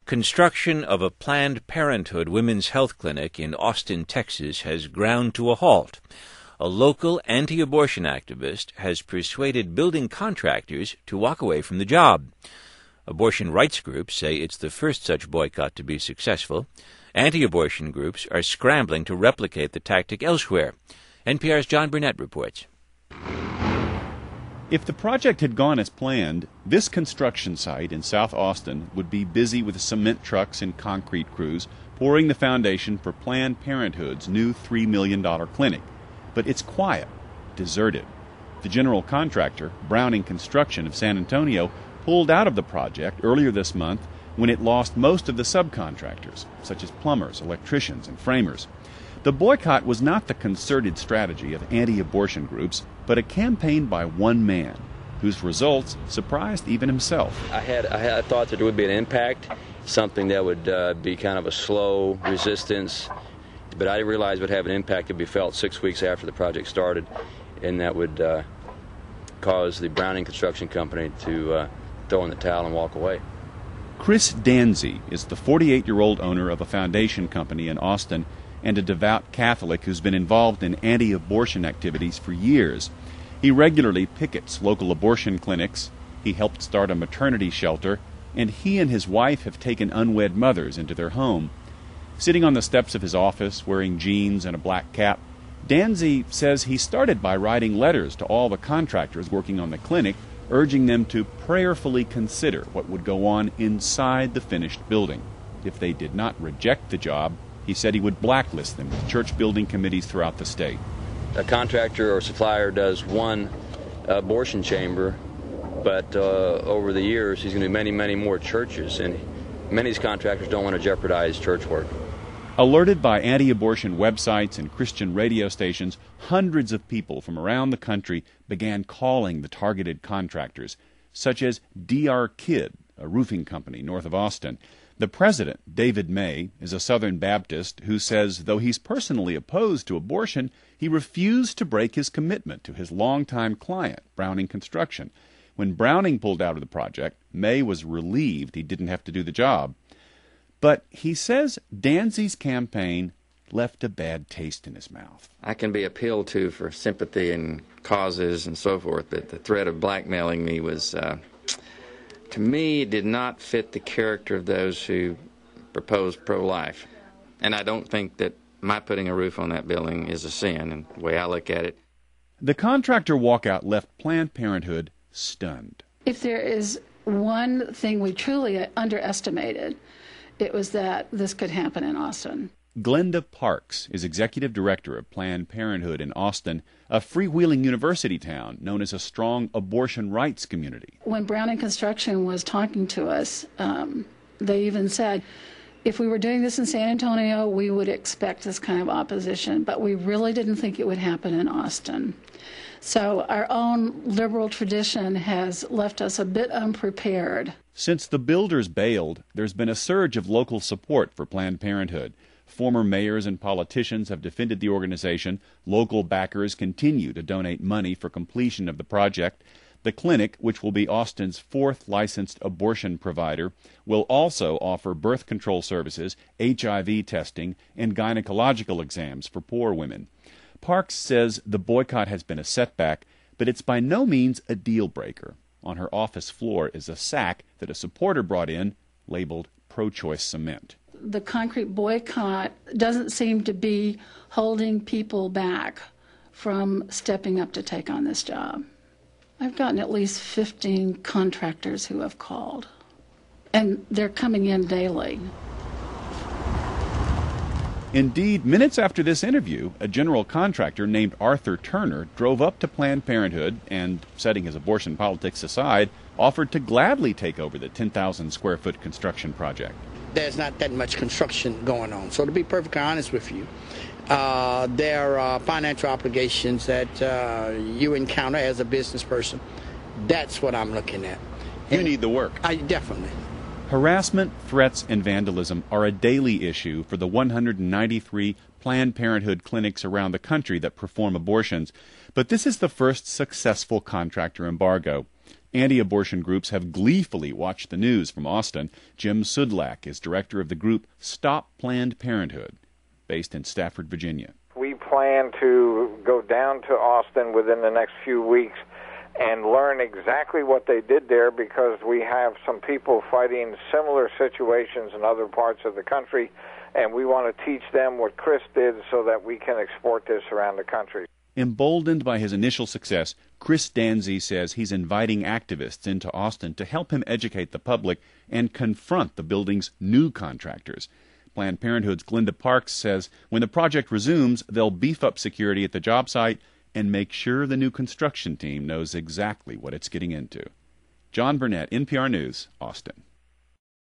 Construction of a Planned Parenthood women's health clinic in Austin, Texas has ground to a halt. A local anti-abortion activist has persuaded building contractors to walk away from the job. Abortion rights groups say it's the first such boycott to be successful. Anti-abortion groups are scrambling to replicate the tactic elsewhere. NPR's John Burnett reports. If the project had gone as planned, this construction site in South Austin would be busy with cement trucks and concrete crews pouring the foundation for Planned Parenthood's new $3 million clinic. But it's quiet, deserted. The general contractor, Browning Construction of San Antonio, pulled out of the project earlier this month when it lost most of the subcontractors, such as plumbers, electricians, and framers. The boycott was not the concerted strategy of anti-abortion groups, but a campaign by one man, whose results surprised even himself. I thought that there would be an impact, something that would be kind of a slow resistance, but I didn't realize it would have an impact that would be felt 6 weeks after the project started, and that would cause the Browning Construction Company to throw in the towel and walk away. Chris Danzy is the 48-year-old owner of a foundation company in Austin and a devout Catholic who's been involved in anti-abortion activities for years. He regularly pickets local abortion clinics, he helped start a maternity shelter, and he and his wife have taken unwed mothers into their home. Sitting on the steps of his office, wearing jeans and a black cap, Danzy says he started by writing letters to all the contractors working on the clinic, urging them to prayerfully consider what would go on inside the finished building. If they did not reject the job, he said he would blacklist them with church building committees throughout the state. A contractor or supplier does one abortion chamber, but over the years he's going to do many, many more churches, and many of these contractors don't want to jeopardize church work. Alerted by anti-abortion websites and Christian radio stations, hundreds of people from around the country began calling the targeted contractors, such as DR Kidd, a roofing company north of Austin. The president, David May, is a Southern Baptist who says though he's personally opposed to abortion, he refused to break his commitment to his longtime client, Browning Construction. When Browning pulled out of the project, May was relieved he didn't have to do the job. But he says Danzy's campaign left a bad taste in his mouth. I can be appealed to for sympathy and causes and so forth, but the threat of blackmailing me was, to me, did not fit the character of those who propose pro-life. And I don't think that my putting a roof on that building is a sin, and the way I look at it. The contractor walkout left Planned Parenthood stunned. If there is one thing we truly underestimated, it was that this could happen in Austin. Glenda Parks is executive director of Planned Parenthood in Austin, a freewheeling university town known as a strong abortion rights community. When Browning Construction was talking to us, they even said, if we were doing this in San Antonio, we would expect this kind of opposition, but we really didn't think it would happen in Austin. So our own liberal tradition has left us a bit unprepared. Since the builders bailed, there's been a surge of local support for Planned Parenthood. Former mayors and politicians have defended the organization. Local backers continue to donate money for completion of the project. The clinic, which will be Austin's fourth licensed abortion provider, will also offer birth control services, HIV testing, and gynecological exams for poor women. Parks says the boycott has been a setback, but it's by no means a deal breaker. On her office floor is a sack that a supporter brought in, labeled pro-choice cement. The concrete boycott doesn't seem to be holding people back from stepping up to take on this job. I've gotten at least 15 contractors who have called, and they're coming in daily. Indeed, minutes after this interview, a general contractor named Arthur Turner drove up to Planned Parenthood and, setting his abortion politics aside, offered to gladly take over the 10,000-square-foot construction project. There's not that much construction going on. So to be perfectly honest with you, there are financial obligations that you encounter as a business person. That's what I'm looking at. You need the work. Definitely. Harassment, threats, and vandalism are a daily issue for the 193 Planned Parenthood clinics around the country that perform abortions. But this is the first successful contractor embargo. Anti-abortion groups have gleefully watched the news from Austin. Jim Sudlak is director of the group Stop Planned Parenthood, based in Stafford, Virginia. We plan to go down to Austin within the next few weeks and learn exactly what they did there, because we have some people fighting similar situations in other parts of the country, and we want to teach them what Chris did so that we can export this around the country. Emboldened by his initial success, Chris Danzy says he's inviting activists into Austin to help him educate the public and confront the building's new contractors. Planned Parenthood's Glenda Parks says when the project resumes, they'll beef up security at the job site and make sure the new construction team knows exactly what it's getting into. John Burnett, NPR News, Austin.